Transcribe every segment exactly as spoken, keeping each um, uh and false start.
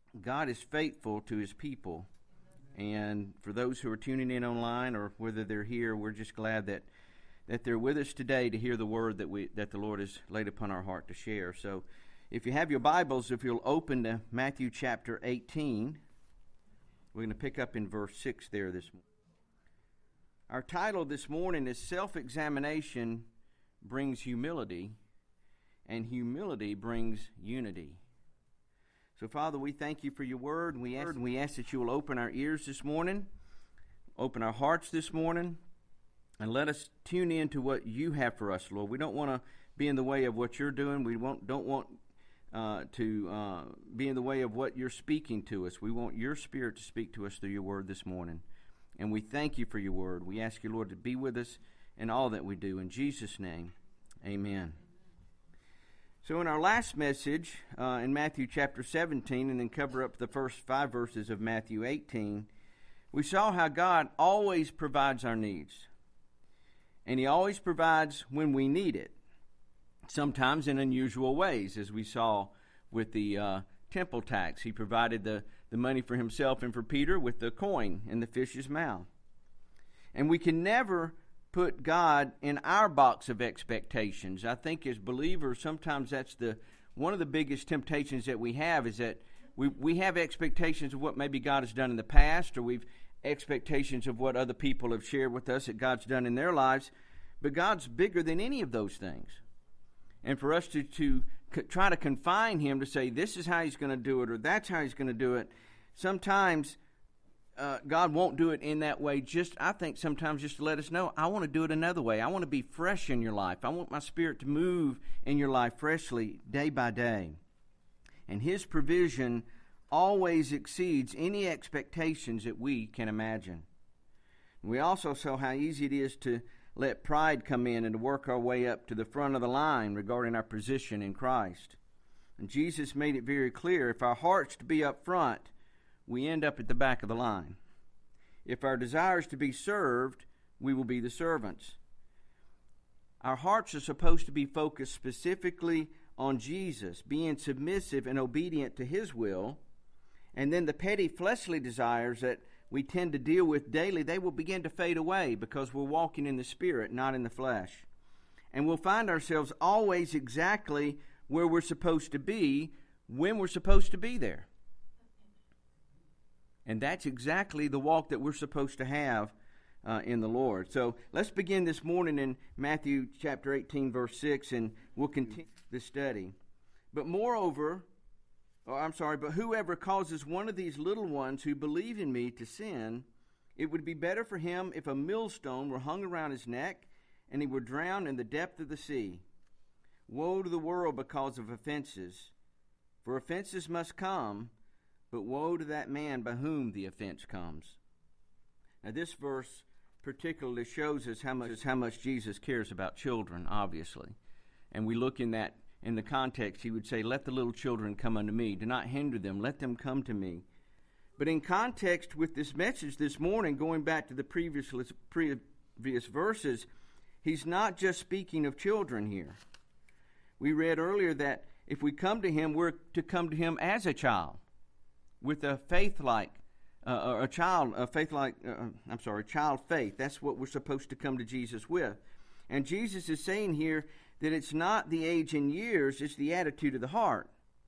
God is faithful to his people. And for those who are tuning in online or whether they're here, we're just glad that, that they're with us today to hear the word that we that the Lord has laid upon our heart to share. So if you have your Bibles, if you'll open to Matthew chapter eighteen, we're going to pick up in verse six there this morning. Our title this morning is Self-Examination Brings Humility, and Humility Brings Unity. So, Father, we thank you for your word, and we ask, and we ask that you will open our ears this morning, open our hearts this morning, and let us tune in to what you have for us, Lord. We don't want to be in the way of what you're doing. We won't, don't want uh, to uh, be in the way of what you're speaking to us. We want your Spirit to speak to us through your word this morning. And we thank you for your word. We ask you, Lord, to be with us in all that we do. In Jesus' name, amen. So in our last message, uh, in Matthew chapter seventeen, and then cover up the first five verses of Matthew eighteen, we saw how God always provides our needs. And he always provides when we need it, sometimes in unusual ways, as we saw with the uh, temple tax. He provided the, the money for himself and for Peter with the coin in the fish's mouth. And we can never put God in our box of expectations. I think as believers, sometimes that's the one of the biggest temptations that we have, is that we, we have expectations of what maybe God has done in the past, or we've expectations of what other people have shared with us that God's done in their lives. But God's bigger than any of those things. And for us to, to c- try to confine him to say this is how he's going to do it, or that's how he's going to do it, sometimes Uh, God won't do it in that way. Just, I think sometimes just to let us know, I want to do it another way. I want to be fresh in your life. I want my Spirit to move in your life freshly day by day. And his provision always exceeds any expectations that we can imagine. We also saw how easy it is to let pride come in and to work our way up to the front of the line regarding our position in Christ. And Jesus made it very clear, if our heart's to be up front, we end up at the back of the line. If our desire is to be served, we will be the servants. Our hearts are supposed to be focused specifically on Jesus, being submissive and obedient to his will, and then the petty fleshly desires that we tend to deal with daily, they will begin to fade away because we're walking in the Spirit, not in the flesh. And we'll find ourselves always exactly where we're supposed to be when we're supposed to be there. And that's exactly the walk that we're supposed to have uh, in the Lord. So let's begin this morning in Matthew chapter eighteen, verse six, and we'll continue the study. But moreover, or I'm sorry, but whoever causes one of these little ones who believe in me to sin, it would be better for him if a millstone were hung around his neck and he were drowned in the depth of the sea. Woe to the world because of offenses, for offenses must come, but woe to that man by whom the offense comes. Now this verse particularly shows us how much how much Jesus cares about children, obviously. And we look in that in the context, he would say, let the little children come unto me. Do not hinder them. Let them come to me. But in context with this message this morning, going back to the previous, previous verses, he's not just speaking of children here. We read earlier that if we come to him, we're to come to him as a child, with a faith-like, uh, or a child, a faith-like, uh, I'm sorry, child faith. That's what we're supposed to come to Jesus with. And Jesus is saying here that it's not the age in years, it's the attitude of the heart.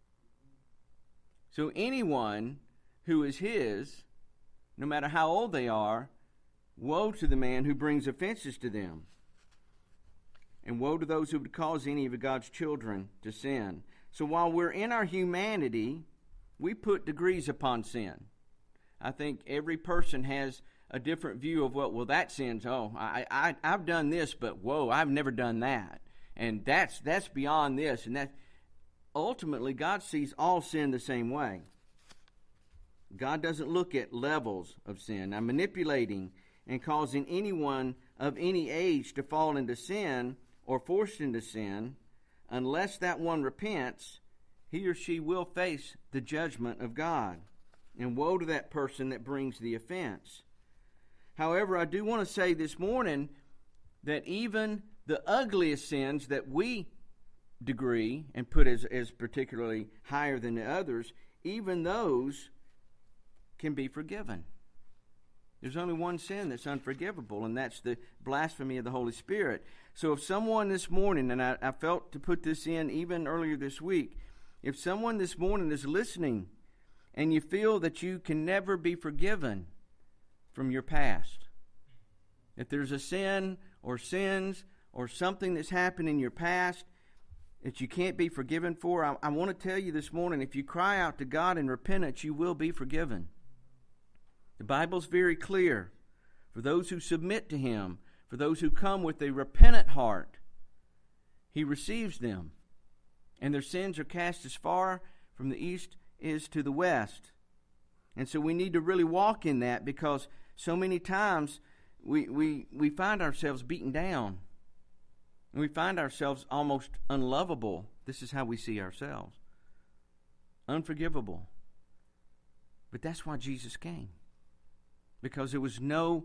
So anyone who is his, no matter how old they are, woe to the man who brings offenses to them. And woe to those who would cause any of God's children to sin. So while we're in our humanity, we put degrees upon sin. I think every person has a different view of what, well, that sin's, oh, I, I, I've done this, but whoa, I've never done that. And that's that's beyond this. And that ultimately, God sees all sin the same way. God doesn't look at levels of sin. Now, manipulating and causing anyone of any age to fall into sin or forced into sin, unless that one repents, he or she will face the judgment of God. And woe to that person that brings the offense. However, I do want to say this morning that even the ugliest sins that we degree and put as, as particularly higher than the others, even those can be forgiven. There's only one sin that's unforgivable, and that's the blasphemy of the Holy Spirit. So if someone this morning, and I, I felt to put this in even earlier this week, if someone this morning is listening and you feel that you can never be forgiven from your past, if there's a sin or sins or something that's happened in your past that you can't be forgiven for, I, I want to tell you this morning, if you cry out to God in repentance, you will be forgiven. The Bible's very clear. For those who submit to Him, for those who come with a repentant heart, He receives them. And their sins are cast as far from the east as to the west. And so we need to really walk in that, because so many times we, we, we find ourselves beaten down. And we find ourselves almost unlovable. This is how we see ourselves. Unforgivable. But that's why Jesus came. Because there was no,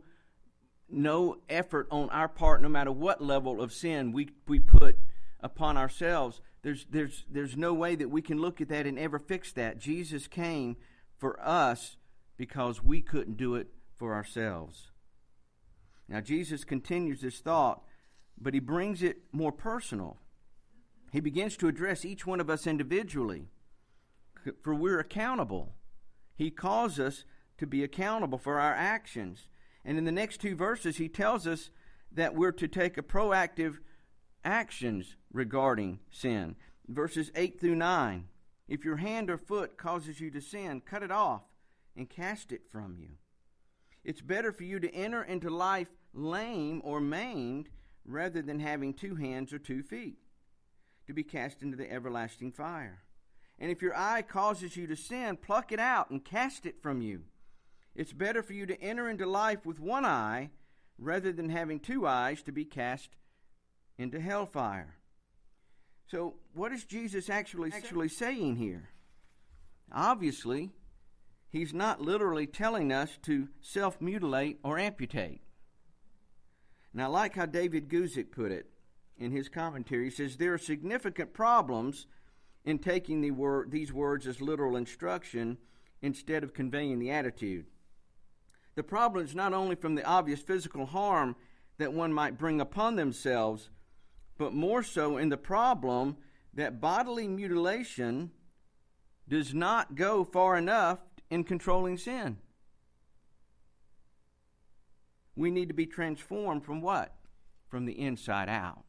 no effort on our part, no matter what level of sin we, we put upon ourselves. There's, there's, there's no way that we can look at that and ever fix that. Jesus came for us because we couldn't do it for ourselves. Now, Jesus continues this thought, but He brings it more personal. He begins to address each one of us individually, for we're accountable. He calls us to be accountable for our actions. And in the next two verses, He tells us that we're to take a proactive actions regarding sin. Verses eight through nine. If your hand or foot causes you to sin, cut it off and cast it from you. It's better for you to enter into life lame or maimed rather than having two hands or two feet, to be cast into the everlasting fire. And if your eye causes you to sin, pluck it out and cast it from you. It's better for you to enter into life with one eye rather than having two eyes, to be cast into hellfire. So what is Jesus actually, actually saying here? Obviously, He's not literally telling us to self-mutilate or amputate. And I like how David Guzik put it in his commentary. He says, there are significant problems in taking the word, these words as literal instruction instead of conveying the attitude. The problem is not only from the obvious physical harm that one might bring upon themselves, but more so in the problem that bodily mutilation does not go far enough in controlling sin. We need to be transformed from what? From the inside out.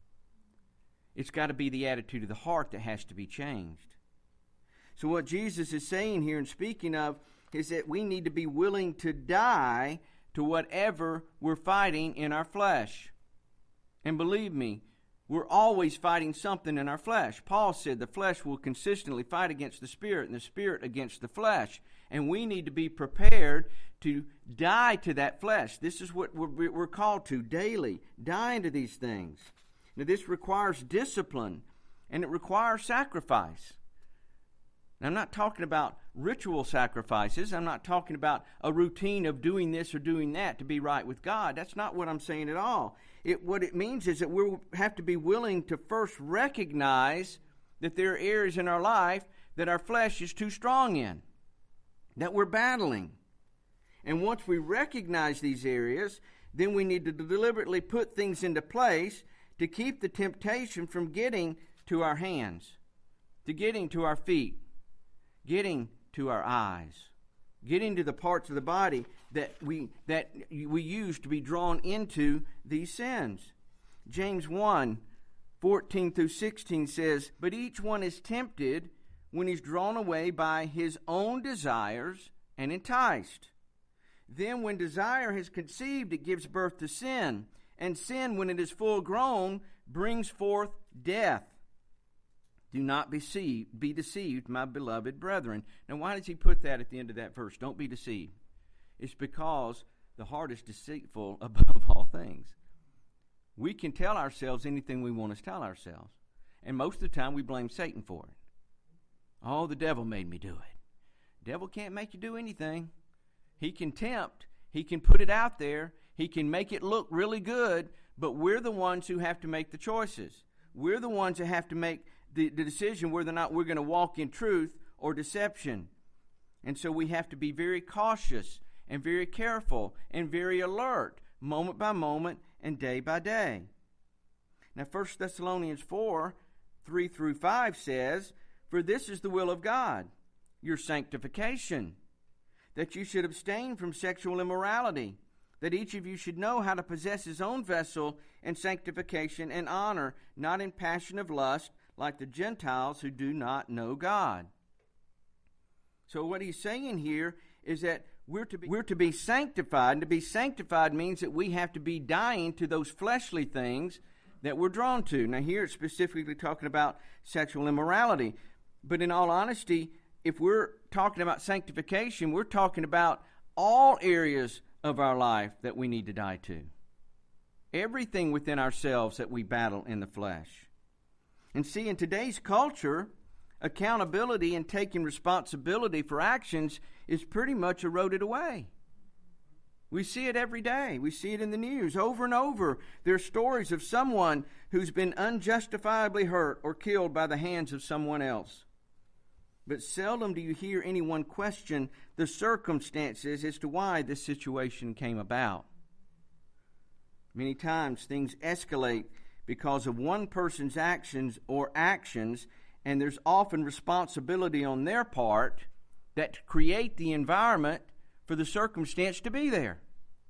It's got to be the attitude of the heart that has to be changed. So what Jesus is saying here and speaking of is that we need to be willing to die to whatever we're fighting in our flesh. And believe me, we're always fighting something in our flesh. Paul said the flesh will consistently fight against the spirit and the spirit against the flesh. And we need to be prepared to die to that flesh. This is what we're, we're called to daily, dying to these things. Now, this requires discipline, and it requires sacrifice. Now, I'm not talking about ritual sacrifices. I'm not talking about a routine of doing this or doing that to be right with God. That's not what I'm saying at all. It, what it means is that we have to be willing to first recognize that there are areas in our life that our flesh is too strong in, that we're battling. And once we recognize these areas, then we need to deliberately put things into place to keep the temptation from getting to our hands, to getting to our feet, getting to our eyes, getting to the parts of the body that we that we use to be drawn into these sins. James one, fourteen through sixteen says, but each one is tempted when he's drawn away by his own desires and enticed. Then when desire has conceived, it gives birth to sin. And sin, when it is full grown, brings forth death. Do not be deceived, be deceived, my beloved brethren. Now, why does he put that at the end of that verse? Don't be deceived. It's because the heart is deceitful above all things. We can tell ourselves anything we want to tell ourselves. And most of the time, we blame Satan for it. Oh, the devil made me do it. The devil can't make you do anything. He can tempt. He can put it out there. He can make it look really good, but we're the ones who have to make the choices. We're the ones who have to make the, the decision whether or not we're going to walk in truth or deception. And so we have to be very cautious and very careful and very alert, moment by moment and day by day. Now, First Thessalonians four, three through five says, "For this is the will of God, your sanctification, that you should abstain from sexual immorality, that each of you should know how to possess his own vessel in sanctification and honor, not in passion of lust, like the Gentiles who do not know God." So what he's saying here is that we're to be, we're to be sanctified, and to be sanctified means that we have to be dying to those fleshly things that we're drawn to. Now here it's specifically talking about sexual immorality. But in all honesty, if we're talking about sanctification, we're talking about all areas of our life that we need to die to. Everything within ourselves that we battle in the flesh. And see, in today's culture, accountability and taking responsibility for actions is pretty much eroded away. We see it every day. We see it in the news over and over. There are stories of someone who's been unjustifiably hurt or killed by the hands of someone else. But seldom do you hear anyone question the circumstances as to why this situation came about. Many times things escalate because of one person's actions or actions, and there's often responsibility on their part that create the environment for the circumstance to be there.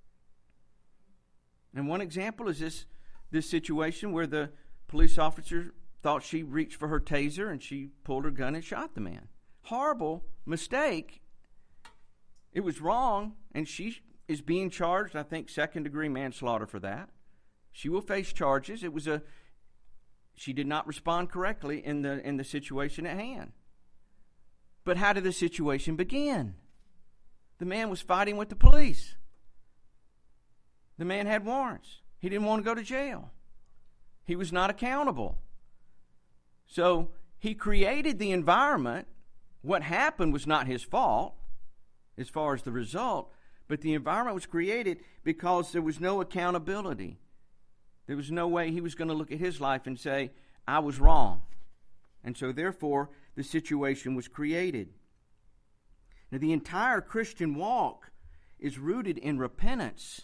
And one example is this, this situation where the police officer thought she reached for her taser and she pulled her gun and shot the man. Horrible mistake. It was wrong, and she is being charged, I think, second-degree manslaughter for that. She will face charges. It was a she did not respond correctly in the in the situation at hand. But how did the situation begin? The man was fighting with the police. The man had warrants. He didn't want to go to jail. He was not accountable. So he created the environment. What happened was not his fault as far as the result, but the environment was created because there was no accountability. There was no way he was going to look at his life and say, I was wrong. And so therefore, the situation was created. Now, the entire Christian walk is rooted in repentance.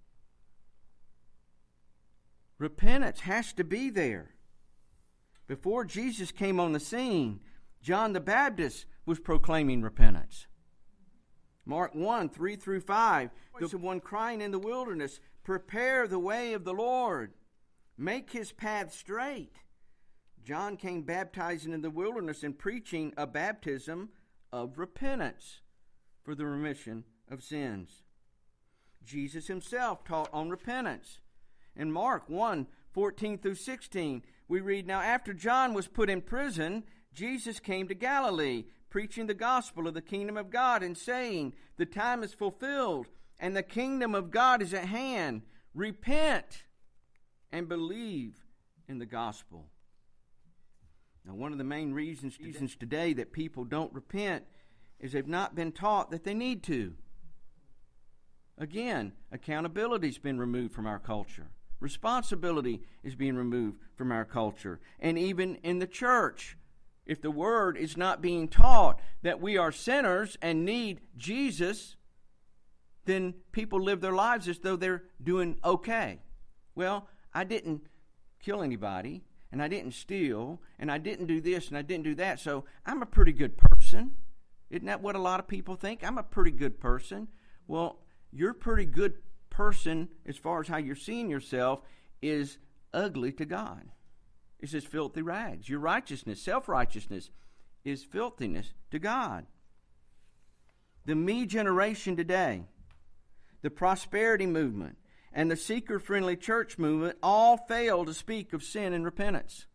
Repentance has to be there. Before Jesus came on the scene, John the Baptist was proclaiming repentance. Mark one, three through five, the voice of one crying in the wilderness, prepare the way of the Lord, make his path straight. John came baptizing in the wilderness and preaching a baptism of repentance for the remission of sins. Jesus himself taught on repentance. In Mark one, fourteen through sixteen, we read, now after John was put in prison, Jesus came to Galilee, preaching the gospel of the kingdom of God and saying, the time is fulfilled and the kingdom of God is at hand. Repent and believe in the gospel. Now, one of the main reasons, reasons today that people don't repent is they've not been taught that they need to. Again, accountability's been removed from our culture. Responsibility is being removed from our culture. And even in the church, if the word is not being taught that we are sinners and need Jesus, then people live their lives as though they're doing okay. Well, I didn't kill anybody, and I didn't steal, and I didn't do this, and I didn't do that, so I'm a pretty good person. Isn't that what a lot of people think? I'm a pretty good person. Well, you're a pretty good person as far as how you're seeing yourself is ugly to God. It's just filthy rags. Your righteousness, self-righteousness, is filthiness to God. The me generation today, the prosperity movement, and the seeker-friendly church movement all fail to speak of sin and repentance.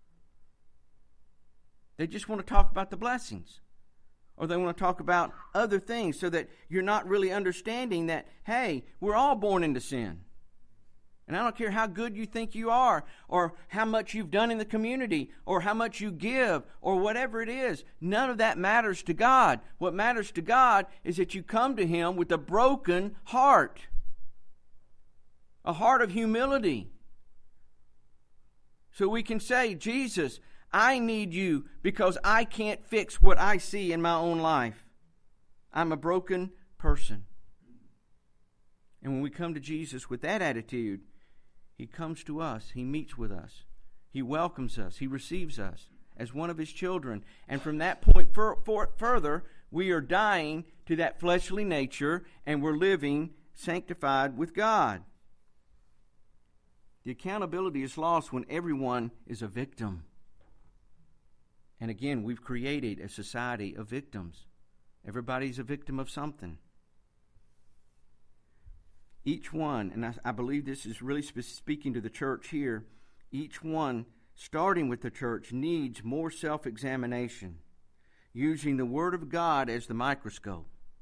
They just want to talk about the blessings. Or they want to talk about other things so that you're not really understanding that, hey, we're all born into sin. And I don't care how good you think you are, or how much you've done in the community, or how much you give, or whatever it is. None of that matters to God. What matters to God is that you come to Him with a broken heart. A heart of humility. So we can say, Jesus, I need you because I can't fix what I see in my own life. I'm a broken person. And when we come to Jesus with that attitude, He comes to us. He meets with us. He welcomes us. He receives us as one of His children. And from that point for, for, further, we are dying to that fleshly nature and we're living sanctified with God. The accountability is lost when everyone is a victim. And again, we've created a society of victims. Everybody's a victim of something. Each one, and I, I believe this is really sp- speaking to the church here, each one, starting with the church, needs more self-examination, using the Word of God as the microscope.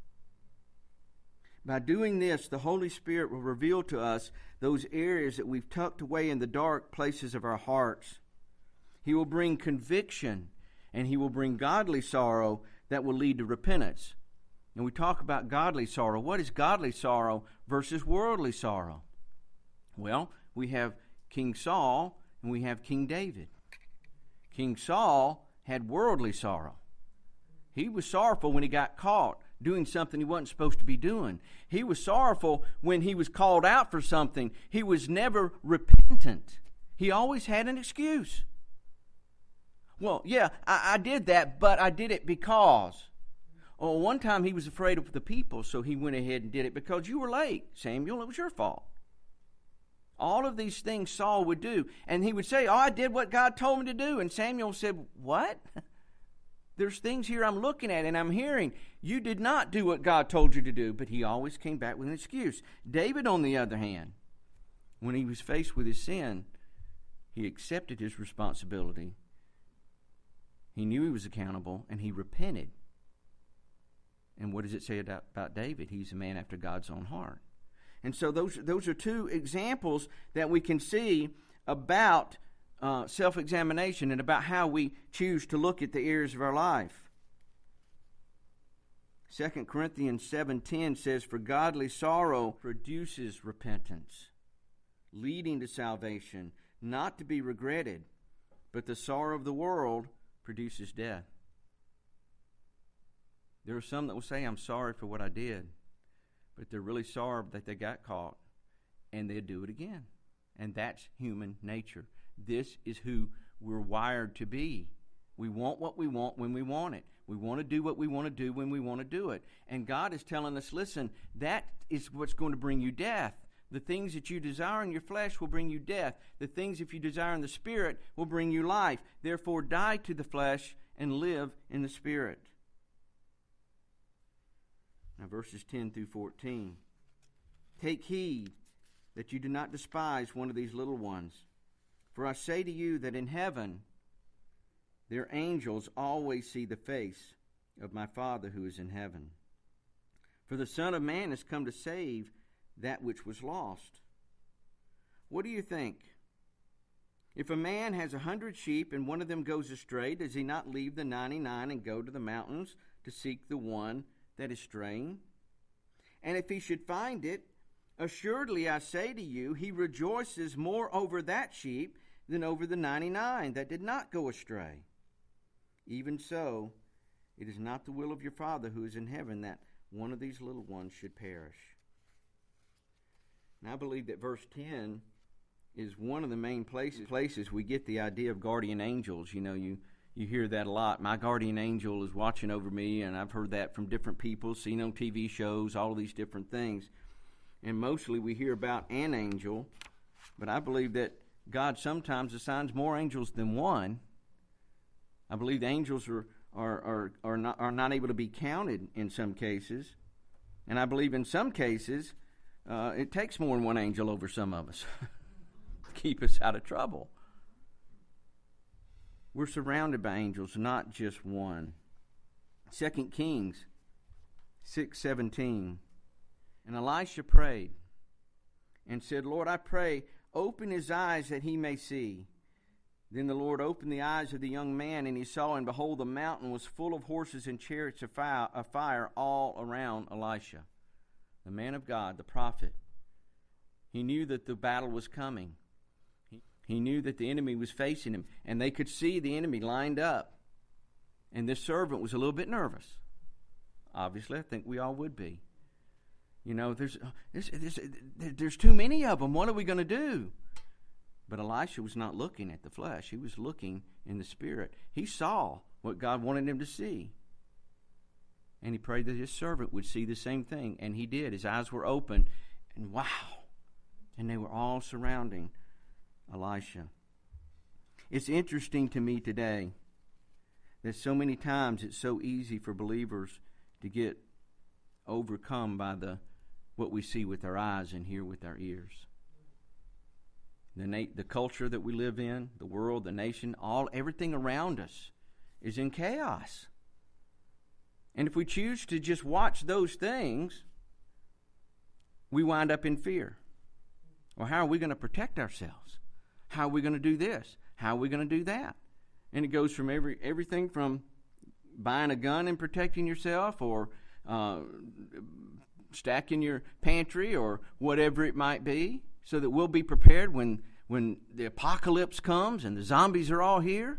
By doing this, the Holy Spirit will reveal to us those areas that we've tucked away in the dark places of our hearts. He will bring conviction, and He will bring godly sorrow that will lead to repentance. And we talk about godly sorrow. What is godly sorrow versus worldly sorrow? Well, we have King Saul and we have King David. King Saul had worldly sorrow. He was sorrowful when he got caught doing something he wasn't supposed to be doing. He was sorrowful when he was called out for something. He was never repentant. He always had an excuse. Well, yeah, I, I did that, but I did it because. Oh, one time he was afraid of the people, so he went ahead and did it because you were late, Samuel. It was your fault. All of these things Saul would do. And he would say, oh, I did what God told me to do. And Samuel said, what? There's things here I'm looking at and I'm hearing. You did not do what God told you to do. But he always came back with an excuse. David, on the other hand, when he was faced with his sin, he accepted his responsibility. He knew he was accountable and he repented. And what does it say about, about David? He's a man after God's own heart. And so those, those are two examples that we can see about uh, self-examination and about how we choose to look at the areas of our life. Second Corinthians seven ten says, for godly sorrow produces repentance, leading to salvation, not to be regretted, but the sorrow of the world produces death. There are some that will say, I'm sorry for what I did, but they're really sorry that they got caught, and they'll do it again. And that's human nature. This is who we're wired to be. We want what we want when we want it. We want to do what we want to do when we want to do it. And God is telling us, listen, that is what's going to bring you death. The things that you desire in your flesh will bring you death. The things if you desire in the Spirit will bring you life. Therefore, die to the flesh and live in the Spirit. Now, verses ten through fourteen. Take heed that you do not despise one of these little ones. For I say to you that in heaven their angels always see the face of my Father who is in heaven. For the Son of Man has come to save that which was lost. What do you think? If a man has a hundred sheep and one of them goes astray, does he not leave the ninety-nine and go to the mountains to seek the one that is straying? And if he should find it, assuredly I say to you, he rejoices more over that sheep than over the ninety-nine that did not go astray. Even so, it is not the will of your Father who is in heaven that one of these little ones should perish. And I believe that verse ten is one of the main places places we get the idea of guardian angels. You know, you You hear that a lot. My guardian angel is watching over me, and I've heard that from different people, seen on T V shows, all of these different things. And mostly we hear about an angel, but I believe that God sometimes assigns more angels than one. I believe the angels are are are, are not are not able to be counted in some cases. And I believe in some cases uh, it takes more than one angel over some of us to keep us out of trouble. We're surrounded by angels, not just one. Second Kings six seventeen. And Elisha prayed and said, Lord, I pray, open his eyes that he may see. Then the Lord opened the eyes of the young man, and he saw, and behold, the mountain was full of horses and chariots of fire, of fire all around Elisha. The man of God, the prophet. He knew that the battle was coming. He knew that the enemy was facing him, and they could see the enemy lined up. And this servant was a little bit nervous. Obviously, I think we all would be. You know, there's there's, there's, there's too many of them. What are we going to do? But Elisha was not looking at the flesh. He was looking in the spirit. He saw what God wanted him to see. And he prayed that his servant would see the same thing. And he did. His eyes were open. And wow. And they were all surrounding Elisha. It's interesting to me today that so many times it's so easy for believers to get overcome by the what we see with our eyes and hear with our ears. The na- the culture that we live in, the world, the nation, all everything around us is in chaos. And if we choose to just watch those things, we wind up in fear. Well, how are we going to protect ourselves? How are we going to do this? How are we going to do that? And it goes from every everything from buying a gun and protecting yourself, or uh, stacking your pantry, or whatever it might be, so that we'll be prepared when, when the apocalypse comes and the zombies are all here.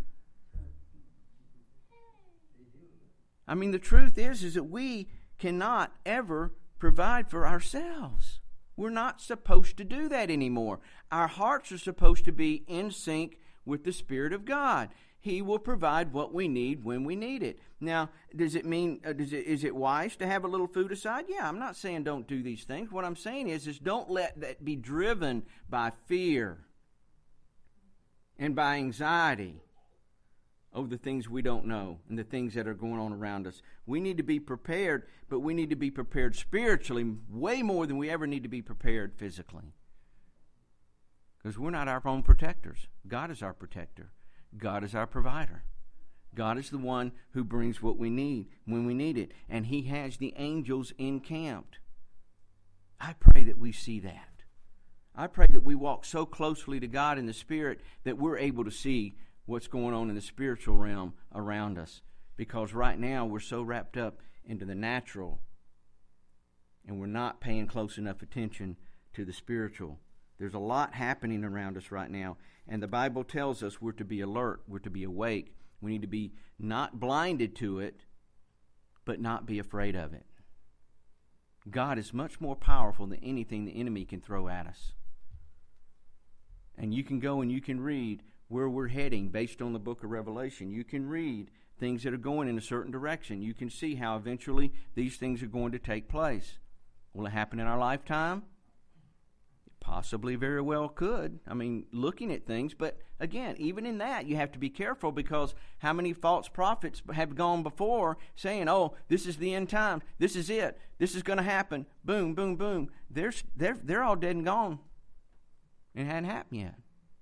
I mean, the truth is, is that we cannot ever provide for ourselves. We're not supposed to do that anymore. Our hearts are supposed to be in sync with the Spirit of God. He will provide what we need when we need it. Now, does it mean, uh, does it, is it wise to have a little food aside? Yeah, I'm not saying don't do these things. What I'm saying is, is don't let that be driven by fear and by anxiety over the things we don't know and the things that are going on around us. We need to be prepared, but we need to be prepared spiritually way more than we ever need to be prepared physically. Because we're not our own protectors. God is our protector. God is our provider. God is the one who brings what we need when we need it. And He has the angels encamped. I pray that we see that. I pray that we walk so closely to God in the Spirit that we're able to see what's going on in the spiritual realm around us. Because right now we're so wrapped up into the natural, and we're not paying close enough attention to the spiritual. There's a lot happening around us right now. And the Bible tells us we're to be alert. We're to be awake. We need to be not blinded to it, but not be afraid of it. God is much more powerful than anything the enemy can throw at us. And you can go and you can read where we're heading based on the book of Revelation. You can read things that are going in a certain direction. You can see how eventually these things are going to take place. Will it happen in our lifetime? Possibly very well could. I mean, looking at things. But again, even in that, you have to be careful, because how many false prophets have gone before saying, oh, this is the end time. This is it. This is going to happen. Boom, boom, boom. They're, they're, they're all dead and gone. It hadn't happened yet.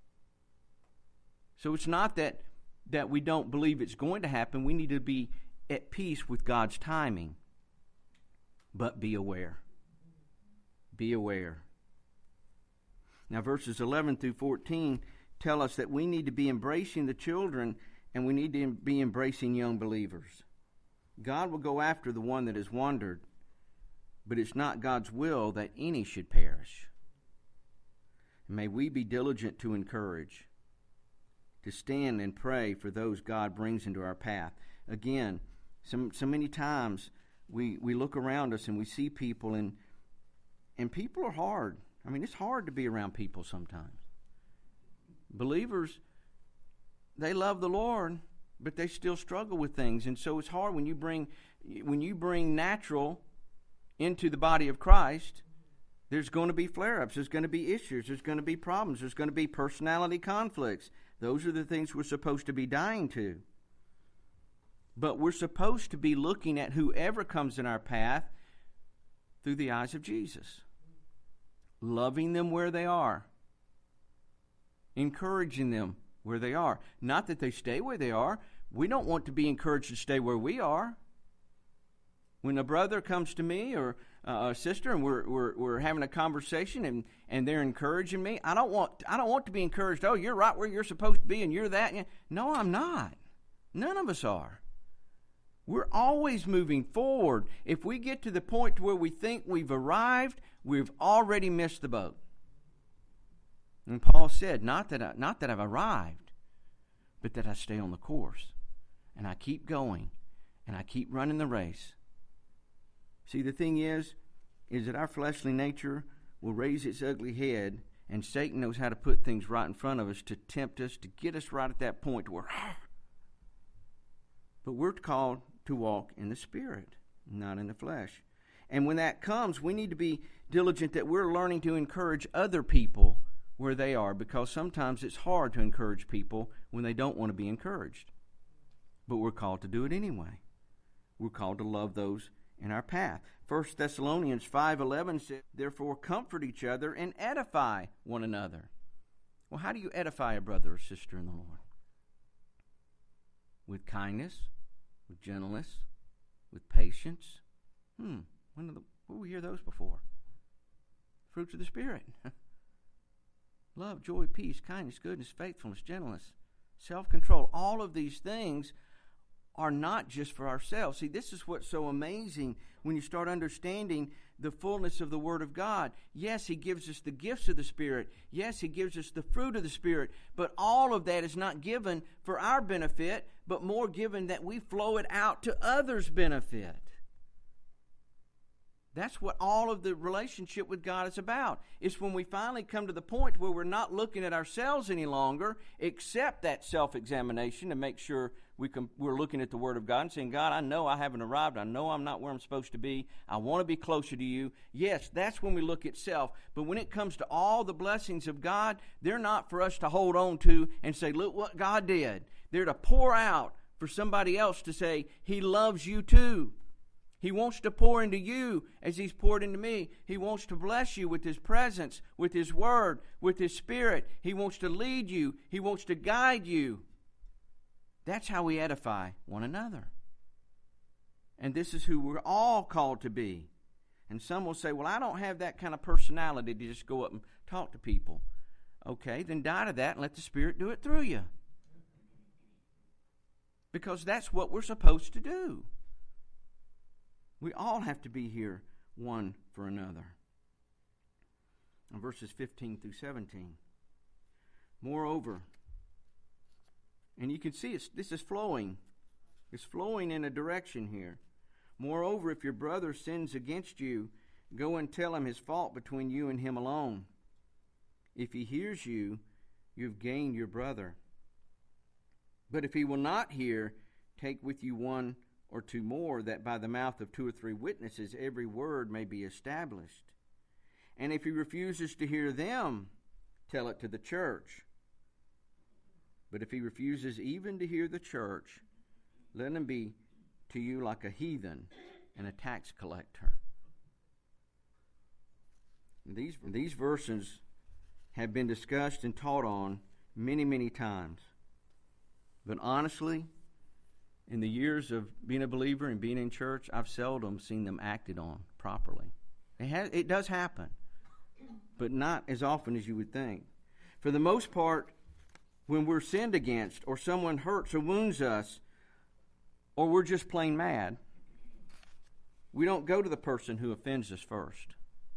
So it's not that, that we don't believe it's going to happen. We need to be at peace with God's timing. But be aware. Be aware. Now, verses eleven through fourteen tell us that we need to be embracing the children, and we need to be embracing young believers. God will go after the one that has wandered, but it's not God's will that any should perish. May we be diligent to encourage, to stand and pray for those God brings into our path. Again, so, so many times we, we look around us and we see people, and and people are hard. I mean, it's hard to be around people sometimes. Believers, they love the Lord, but they still struggle with things. And so it's hard when you bring when you bring natural into the body of Christ. There's going to be flare-ups. There's going to be issues. There's going to be problems. There's going to be personality conflicts. Those are the things we're supposed to be dying to. But we're supposed to be looking at whoever comes in our path through the eyes of Jesus. Loving them where they are. Encouraging them where they are. Not that they stay where they are. We don't want to be encouraged to stay where we are. When a brother comes to me or uh, a sister and we're, we're we're having a conversation and, and they're encouraging me, I don't want I don't want to be encouraged. Oh, you're right where you're supposed to be and you're that. No, I'm not. None of us are. We're always moving forward. If we get to the point where we think we've arrived, we've already missed the boat. And Paul said, not that I, not that I've arrived, but that I stay on the course. And I keep going. And I keep running the race. See, the thing is, is that our fleshly nature will raise its ugly head, and Satan knows how to put things right in front of us to tempt us, to get us right at that point where, but we're called to walk in the Spirit, not in the flesh. And when that comes, we need to be diligent that we're learning to encourage other people where they are, because sometimes it's hard to encourage people when they don't want to be encouraged. But we're called to do it anyway. We're called to love those in our path. First Thessalonians five eleven says, therefore comfort each other and edify one another. Well, how do you edify a brother or sister in the Lord? With kindness, with gentleness, with patience. Hmm, when did, the, when did we hear those before? Fruits of the Spirit. Love, joy, peace, kindness, goodness, faithfulness, gentleness, self-control. All of these things are not just for ourselves. See, this is what's so amazing when you start understanding the fullness of the Word of God. Yes, He gives us the gifts of the Spirit. Yes, He gives us the fruit of the Spirit. But all of that is not given for our benefit, but more given that we flow it out to others' benefit. That's what all of the relationship with God is about. It's when we finally come to the point where we're not looking at ourselves any longer, except that self-examination to make sure we can, we're looking at the Word of God and saying, God, I know I haven't arrived. I know I'm not where I'm supposed to be. I want to be closer to you. Yes, that's when we look at self. But when it comes to all the blessings of God, they're not for us to hold on to and say, look what God did. They're to pour out for somebody else to say, He loves you too. He wants to pour into you as He's poured into me. He wants to bless you with His presence, with His Word, with His Spirit. He wants to lead you. He wants to guide you. That's how we edify one another. And this is who we're all called to be. And some will say, well, I don't have that kind of personality to just go up and talk to people. Okay, then die to that and let the Spirit do it through you. Because that's what we're supposed to do. We all have to be here one for another. In verses fifteen through seventeen. Moreover, and you can see it's, this is flowing. It's flowing in a direction here. Moreover, if your brother sins against you, go and tell him his fault between you and him alone. If he hears you, you've gained your brother. But if he will not hear, take with you one or two more, that by the mouth of two or three witnesses every word may be established. And if he refuses to hear them, tell it to the church. But if he refuses even to hear the church, let him be to you like a heathen and a tax collector. These, these verses have been discussed and taught on many, many times. But honestly, in the years of being a believer and being in church, I've seldom seen them acted on properly. It has, it does happen, but not as often as you would think. For the most part, when we're sinned against, or someone hurts or wounds us, or we're just plain mad, we don't go to the person who offends us first.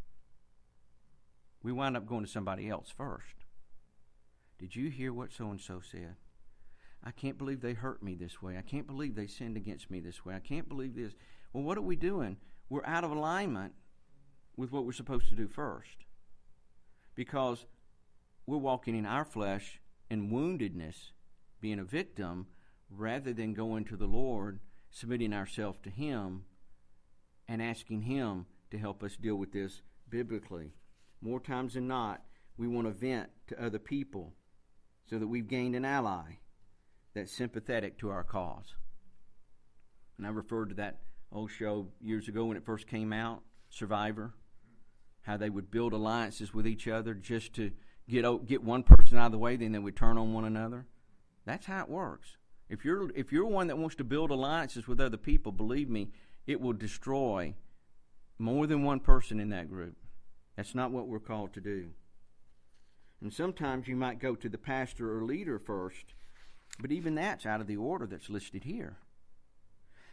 We wind up going to somebody else first. Did you hear what so-and-so said? I can't believe they hurt me this way. I can't believe they sinned against me this way. I can't believe this. Well, what are we doing? We're out of alignment with what we're supposed to do first. Because we're walking in our flesh and woundedness, being a victim, rather than going to the Lord, submitting ourselves to Him, and asking Him to help us deal with this biblically. More times than not, we want to vent to other people so that we've gained an ally that's sympathetic to our cause. And I referred to that old show years ago when it first came out, Survivor, how they would build alliances with each other just to get get one person out of the way, then they would turn on one another. That's how it works. If you're if you're one that wants to build alliances with other people, believe me, it will destroy more than one person in that group. That's not what we're called to do. And sometimes you might go to the pastor or leader first, but even that's out of the order that's listed here.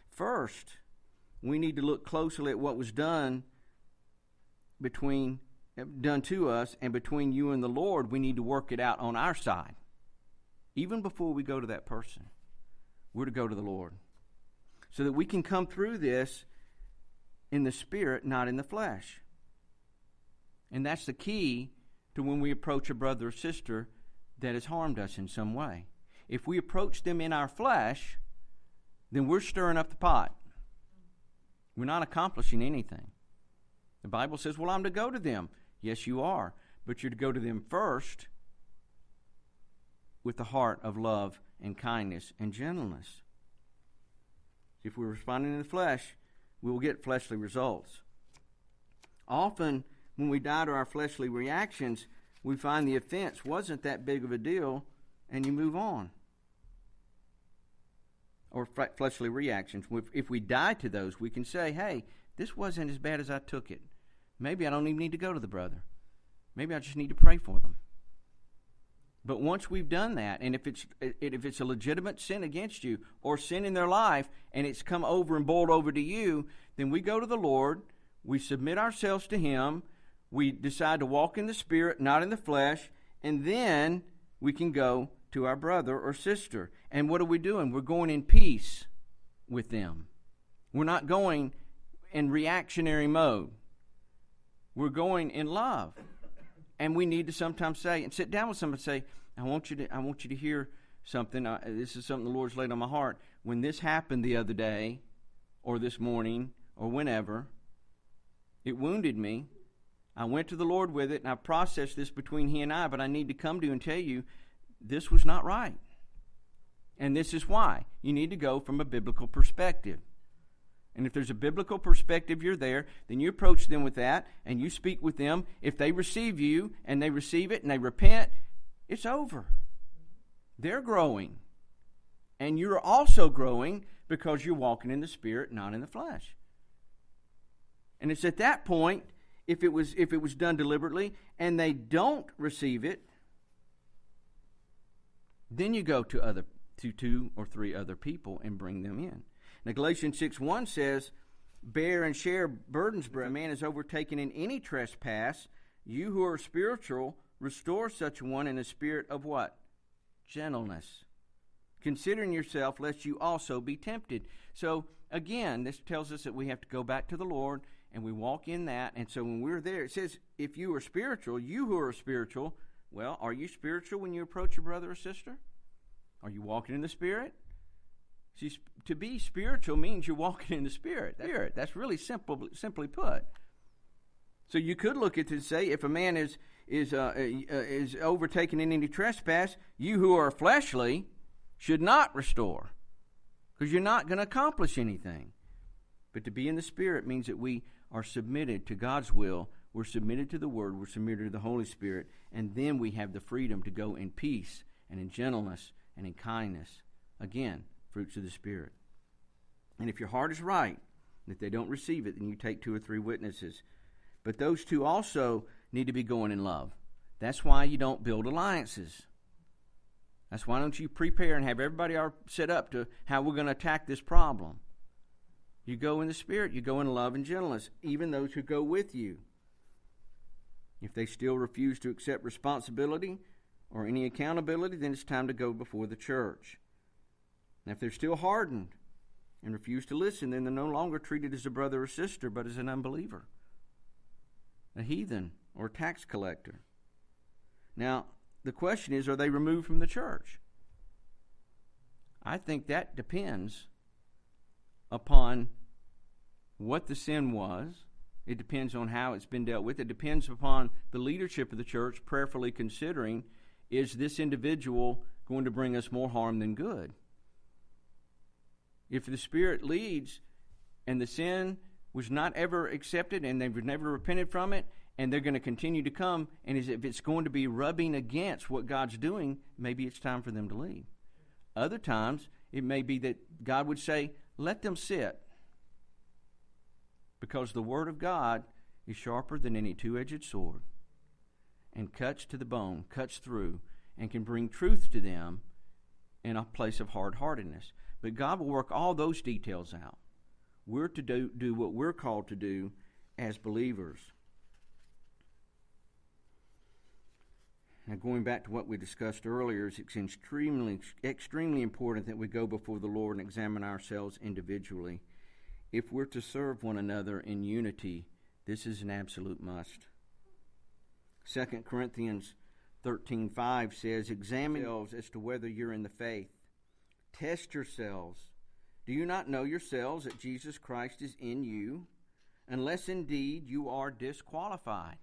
First, we need to look closely at what was done between done to us, and between you and the Lord, we need to work it out on our side. Even before we go to that person, we're to go to the Lord, so that we can come through this in the Spirit, not in the flesh. And that's the key to when we approach a brother or sister that has harmed us in some way. If we approach them in our flesh, then we're stirring up the pot. We're not accomplishing anything. The Bible says, well, I'm to go to them. Yes, you are. But you're to go to them first with the heart of love and kindness and gentleness. If we're responding in the flesh, we will get fleshly results. Often, when we die to our fleshly reactions, we find the offense wasn't that big of a deal, and you move on. Or fleshly reactions. If we die to those, we can say, hey, this wasn't as bad as I took it. Maybe I don't even need to go to the brother. Maybe I just need to pray for them. But once we've done that, and if it's if it's a legitimate sin against you, or sin in their life, and it's come over and boiled over to you, then we go to the Lord, we submit ourselves to Him, we decide to walk in the Spirit, not in the flesh, and then we can go to our brother or sister. And what are we doing? We're going in peace with them. We're not going in reactionary mode. We're going in love. And we need to sometimes say, and sit down with somebody and say, I want you to I want you to hear something. Uh, this is something the Lord's laid on my heart. When this happened the other day, or this morning, or whenever, it wounded me. I went to the Lord with it, and I processed this between He and I, but I need to come to you and tell you this was not right. And this is why. You need to go from a biblical perspective. And if there's a biblical perspective, you're there, then you approach them with that, and you speak with them. If they receive you, and they receive it, and they repent, it's over. They're growing. And you're also growing because you're walking in the Spirit, not in the flesh. And it's at that point, if it was if it was done deliberately, and they don't receive it, then you go to other to two or three other people and bring them in. Now, Galatians six one says, bear and share burdens, but a man is overtaken in any trespass. You who are spiritual, restore such one in a spirit of what? Gentleness. Considering yourself, lest you also be tempted. So, again, this tells us that we have to go back to the Lord, and we walk in that. And so when we're there, it says, if you are spiritual, you who are spiritual, well, are you spiritual when you approach your brother or sister? Are you walking in the Spirit? See, to be spiritual means you're walking in the Spirit. Spirit. That's really simple, simply put. So you could look at it and say, if a man is is uh, uh, is overtaken in any trespass, you who are fleshly should not restore, because you're not going to accomplish anything. But to be in the Spirit means that we are submitted to God's will. We're submitted to the Word. We're submitted to the Holy Spirit, and then we have the freedom to go in peace and in gentleness and in kindness. Again, fruits of the Spirit. And if your heart is right, that they don't receive it, then you take two or three witnesses. But those two also need to be going in love. That's why you don't build alliances. That's why don't you prepare and have everybody set up to how we're going to attack this problem. You go in the Spirit, you go in love and gentleness, even those who go with you. If they still refuse to accept responsibility or any accountability, then it's time to go before the church. And if they're still hardened and refuse to listen, then they're no longer treated as a brother or sister, but as an unbeliever, a heathen, or a tax collector. Now, the question is, are they removed from the church? I think that depends upon what the sin was. It depends on how it's been dealt with. It depends upon the leadership of the church prayerfully considering, is this individual going to bring us more harm than good? If the Spirit leads and the sin was not ever accepted and they've never repented from it, and they're going to continue to come, and if it's going to be rubbing against what God's doing, maybe it's time for them to leave. Other times, it may be that God would say, let them sit, because the Word of God is sharper than any two-edged sword and cuts to the bone, cuts through, and can bring truth to them in a place of hard-heartedness. But God will work all those details out. We're to do, do what we're called to do as believers. Now, going back to what we discussed earlier, it's extremely, extremely important that we go before the Lord and examine ourselves individually. If we're to serve one another in unity, this is an absolute must. Second Corinthians thirteen five says, examine yourselves as to whether you're in the faith. Test yourselves. Do you not know yourselves that Jesus Christ is in you, unless indeed you are disqualified?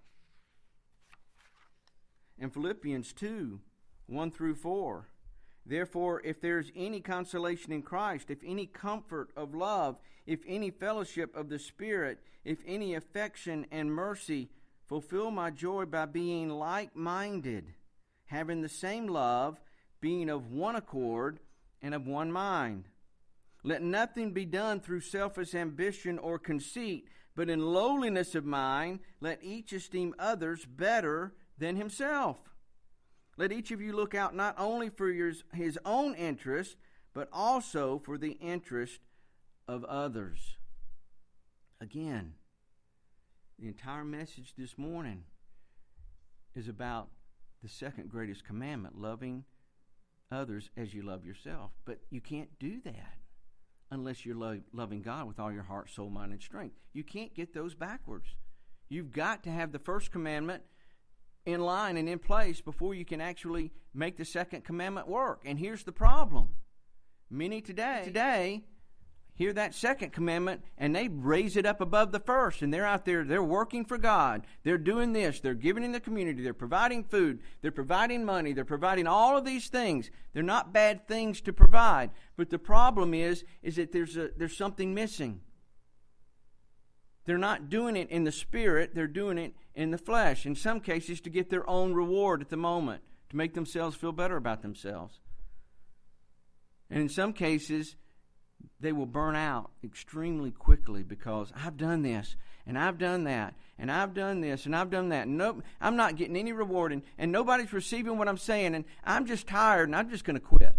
In Philippians two, one through four, therefore, if there is any consolation in Christ, if any comfort of love, if any fellowship of the Spirit, if any affection and mercy, fulfill my joy by being like-minded, having the same love, being of one accord and of one mind. Let nothing be done through selfish ambition or conceit, but in lowliness of mind, let each esteem others better than himself. Let each of you look out not only for yours, his own interest, but also for the interest of others. Again, the entire message this morning is about the second greatest commandment, loving others as you love yourself. But you can't do that unless you're lo- loving God with all your heart, soul, mind, and strength. You can't get those backwards. You've got to have the first commandment in line and in place before you can actually make the second commandment work. And here's the problem. Many today, today hear that second commandment and they raise it up above the first, and they're out there, they're working for God. They're doing this. They're giving in the community. They're providing food. They're providing money. They're providing all of these things. They're not bad things to provide. But the problem is, is that there's a, there's something missing. They're not doing it in the Spirit. They're doing it in the flesh. In some cases, to get their own reward at the moment, to make themselves feel better about themselves. And in some cases, they will burn out extremely quickly because I've done this, and I've done that, and I've done this, and I've done that. And nope, I'm not getting any reward, and, and nobody's receiving what I'm saying, and I'm just tired, and I'm just going to quit.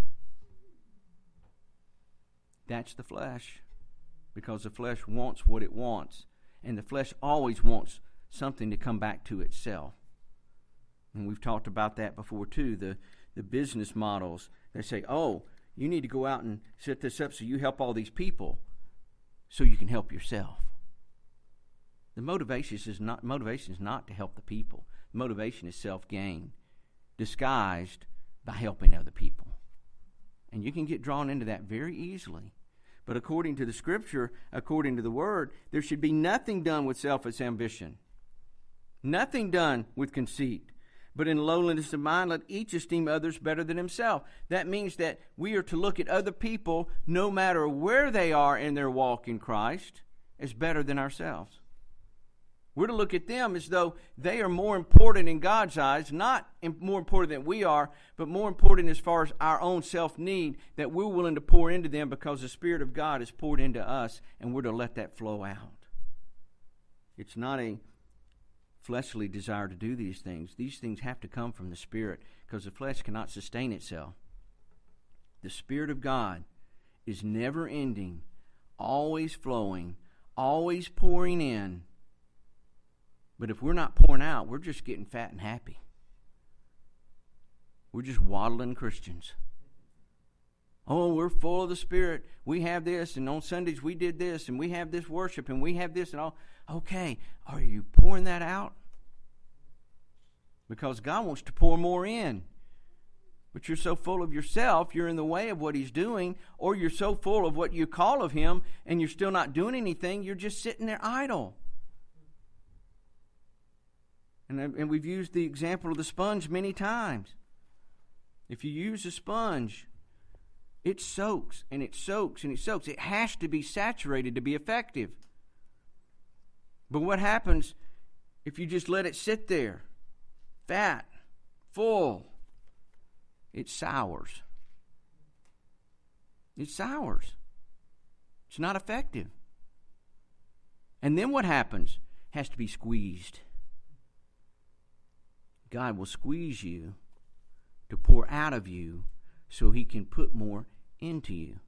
That's the flesh, because the flesh wants what it wants. And the flesh always wants something to come back to itself. And we've talked about that before too. The, the business models, they say, oh, you need to go out and set this up so you help all these people so you can help yourself. The motivation is not, motivation is not to help the people. The motivation is self-gain, disguised by helping other people. And you can get drawn into that very easily. But according to the Scripture, according to the Word, there should be nothing done with selfish ambition. Nothing done with conceit. But in lowliness of mind, let each esteem others better than himself. That means that we are to look at other people, no matter where they are in their walk in Christ, as better than ourselves. We're to look at them as though they are more important in God's eyes, not more important than we are, but more important as far as our own self-need, that we're willing to pour into them because the Spirit of God is poured into us, and we're to let that flow out. It's not a fleshly desire to do these things. These things have to come from the Spirit, because the flesh cannot sustain itself. The Spirit of God is never ending, always flowing, always pouring in. But if we're not pouring out, we're just getting fat and happy. We're just waddling Christians. Oh, we're full of the Spirit. We have this, and on Sundays we did this, and we have this worship, and we have this, and all. Okay, are you pouring that out? Because God wants to pour more in. But you're so full of yourself, you're in the way of what He's doing, or you're so full of what you call of Him, and you're still not doing anything, you're just sitting there idle. And, and we've used the example of the sponge many times. If you use a sponge, it soaks and it soaks and it soaks. It has to be saturated to be effective. But what happens if you just let it sit there, fat, full? It sours. It sours. It's not effective. And then what happens? It has to be squeezed. God will squeeze you to pour out of you so He can put more into you.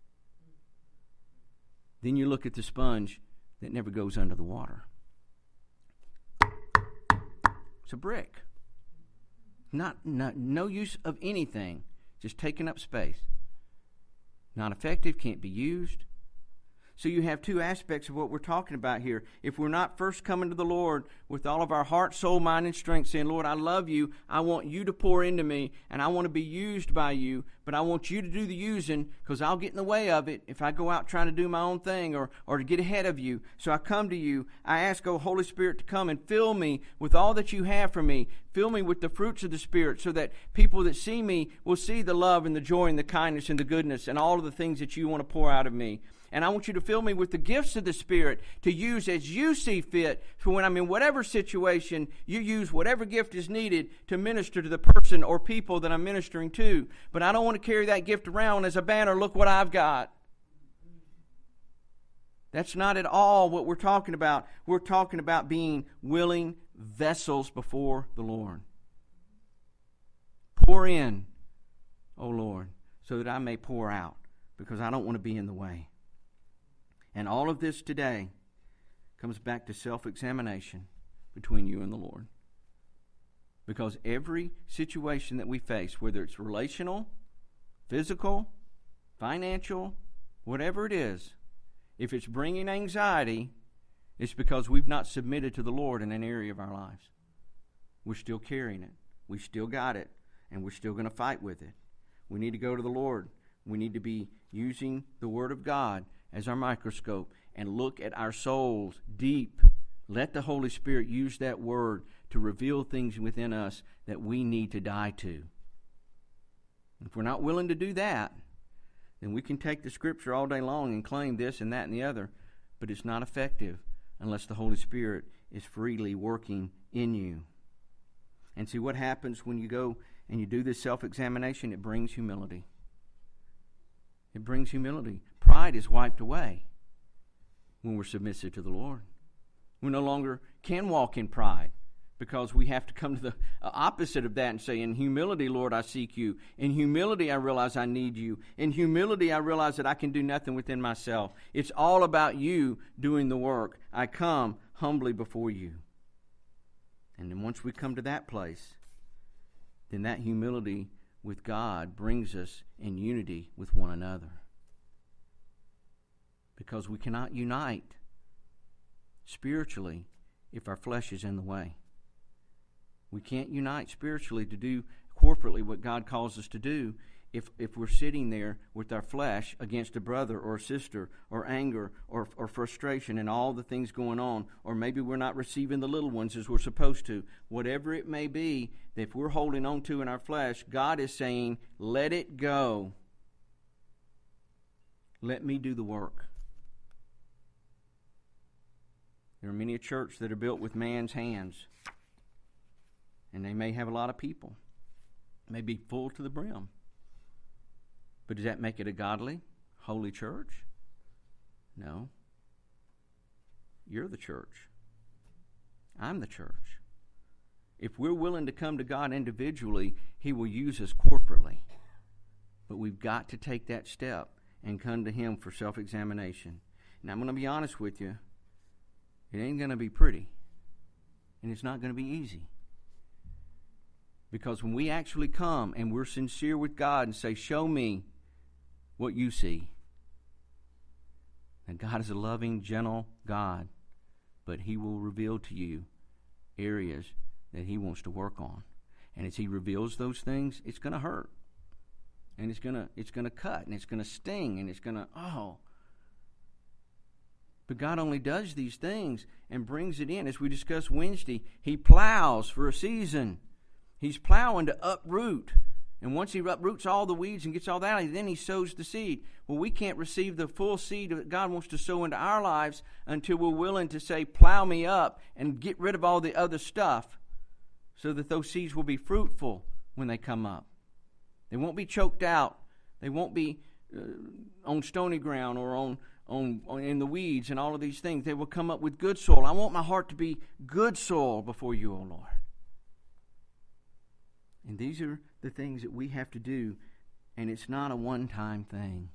Then you look at the sponge that never goes under the water. It's a brick. Not, not no use of anything, just taking up space. Not effective, can't be used. So you have two aspects of what we're talking about here. If we're not first coming to the Lord with all of our heart, soul, mind, and strength, saying, Lord, I love you, I want you to pour into me, and I want to be used by you, but I want you to do the using, because I'll get in the way of it if I go out trying to do my own thing or, or to get ahead of you. So I come to you, I ask, oh, Holy Spirit, to come and fill me with all that you have for me. Fill me with the fruits of the Spirit, so that people that see me will see the love and the joy and the kindness and the goodness and all of the things that you want to pour out of me. And I want you to fill me with the gifts of the Spirit to use as you see fit. So when I'm in whatever situation, you use whatever gift is needed to minister to the person or people that I'm ministering to. But I don't want to carry that gift around as a banner. Look what I've got. That's not at all what we're talking about. We're talking about being willing vessels before the Lord. Pour in, O Lord, so that I may pour out, because I don't want to be in the way. And all of this today comes back to self-examination between you and the Lord. Because every situation that we face, whether it's relational, physical, financial, whatever it is, if it's bringing anxiety, it's because we've not submitted to the Lord in an area of our lives. We're still carrying it. We still got it. And we're still going to fight with it. We need to go to the Lord. We need to be using the Word of God as our microscope and look at our souls deep. Let the Holy Spirit use that Word to reveal things within us that we need to die to. If we're not willing to do that, then we can take the Scripture all day long and claim this and that and the other, but it's not effective unless the Holy Spirit is freely working in you. And see what happens when you go and you do this self-examination? It brings humility. It brings humility. Pride is wiped away when we're submissive to the Lord. We no longer can walk in pride, because we have to come to the opposite of that and say, in humility, Lord, I seek you. In humility, I realize I need you. In humility, I realize that I can do nothing within myself. It's all about you doing the work. I come humbly before you. And then once we come to that place, then that humility with God brings us in unity with one another. Because we cannot unite spiritually if our flesh is in the way. We can't unite spiritually to do corporately what God calls us to do if, if we're sitting there with our flesh against a brother or a sister, or anger or, or frustration and all the things going on, or maybe we're not receiving the little ones as we're supposed to. Whatever it may be, that if we're holding on to in our flesh, God is saying, let it go. Let me do the work. There are many a church that are built with man's hands, and they may have a lot of people. It may be full to the brim. But does that make it a godly, holy church? No. You're the church. I'm the church. If we're willing to come to God individually, He will use us corporately. But we've got to take that step and come to Him for self-examination. And I'm going to be honest with you. It ain't going to be pretty. And it's not going to be easy. Because when we actually come and we're sincere with God and say, show me what you see. And God is a loving, gentle God, but He will reveal to you areas that He wants to work on. And as He reveals those things, it's going to hurt. And it's going to it's going to cut, and it's going to sting, and it's going to, oh. But God only does these things and brings it in. As we discussed Wednesday, He plows for a season. He's plowing to uproot. And once He uproots all the weeds and gets all that out, then He sows the seed. Well, we can't receive the full seed that God wants to sow into our lives until we're willing to say, plow me up and get rid of all the other stuff, so that those seeds will be fruitful when they come up. They won't be choked out. They won't be uh, on stony ground or on, on, on in the weeds and all of these things. They will come up with good soil. I want my heart to be good soil before you, O Lord. And these are the things that we have to do, and it's not a one-time thing.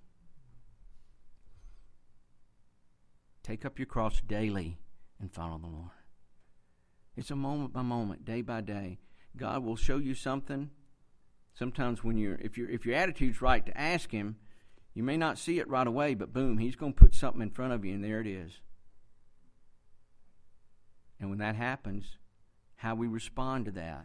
Take up your cross daily and follow the Lord. It's a moment by moment, day by day. God will show you something. Sometimes when you're, if, you're, if your attitude's right to ask Him, you may not see it right away, but boom, He's going to put something in front of you, and there it is. And when that happens, how we respond to that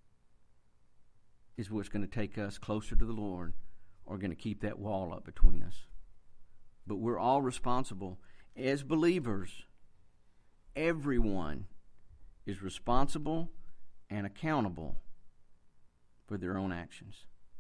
is what's going to take us closer to the Lord, or going to keep that wall up between us. But we're all responsible. As believers, everyone is responsible and accountable for their own actions.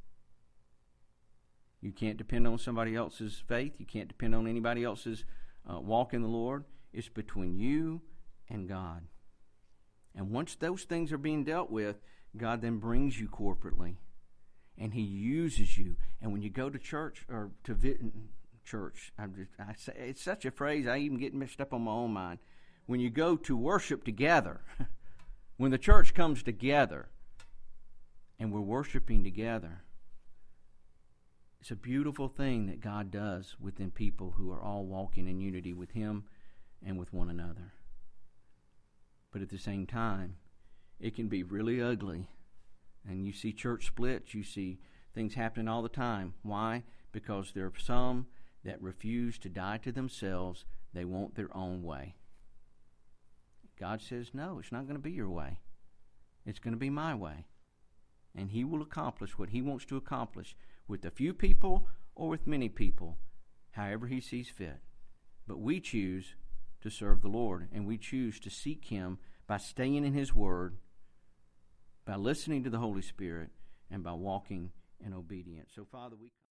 You can't depend on somebody else's faith. You can't depend on anybody else's uh, walk in the Lord. It's between you and God. And once those things are being dealt with, God then brings you corporately, and He uses you. And when you go to church or to vi- church, I'm just, I say, it's such a phrase I even get mixed up on my own mind. When you go to worship together, when the church comes together, and we're worshiping together, it's a beautiful thing that God does within people who are all walking in unity with Him and with one another. But at the same time, it can be really ugly. And you see church splits, you see things happening all the time. Why? Because there are some that refuse to die to themselves. They want their own way. God says, no, it's not going to be your way. It's going to be my way. And He will accomplish what He wants to accomplish with a few people or with many people, however He sees fit. But we choose to serve the Lord, and we choose to seek Him by staying in His Word, by listening to the Holy Spirit, and by walking in obedience. So, Father, we